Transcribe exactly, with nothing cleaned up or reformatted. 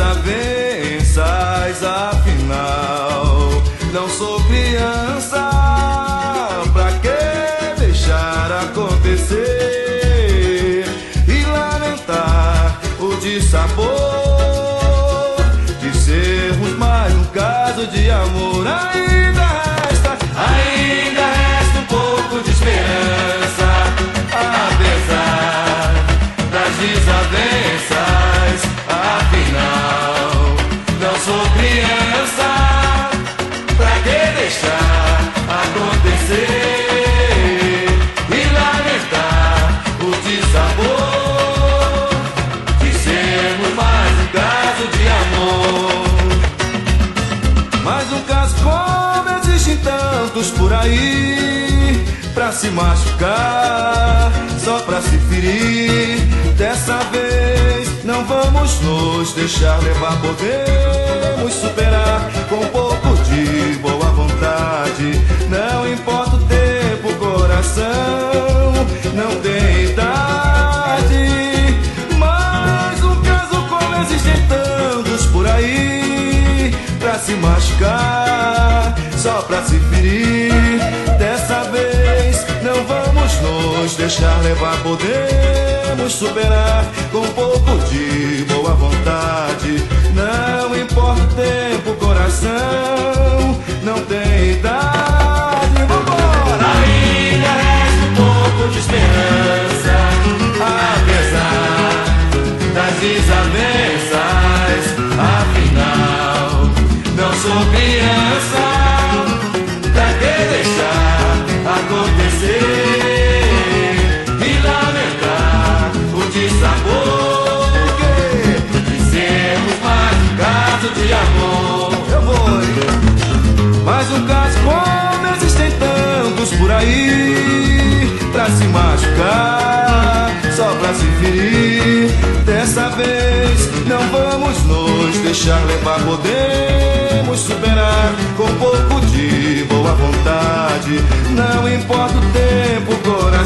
desavenças, afinal não sou criança. Pra que deixar acontecer e lamentar o dissabor de sermos mais um caso de amor? Ainda resta, ainda resta um pouco de esperança, apesar das desavenças, afinal não sou criança. Pra que deixar acontecer e lamentar o dissabor de sermos mais um caso de amor? Mais um caso como existem tantos por aí, pra se machucar, só pra se ferir. Dessa vez não vamos nos deixar levar, podemos superar com um pouco de boa vontade. Não importa o tempo, coração não tem idade. Mais um caso como existem tantos por aí, pra se machucar, só pra se ferir. Dessa vez não vamos nos deixar levar, podemos superar com um pouco de boa vontade. Não importa o tempo, coração não tem idade. Vambora! Ainda resta um pouco de esperança, apesar das desavenças, afinal não sou criança. Pra que deixar acontecer e lamentar o dissabor de sermos mais um caso de amor? Eu vou, mais um caso como existem tantos por aí, pra se machucar, só pra se ferir. Dessa vez não vamos nos deixar levar, podemos superar com um pouco de boa vontade. Não importa o tempo, coração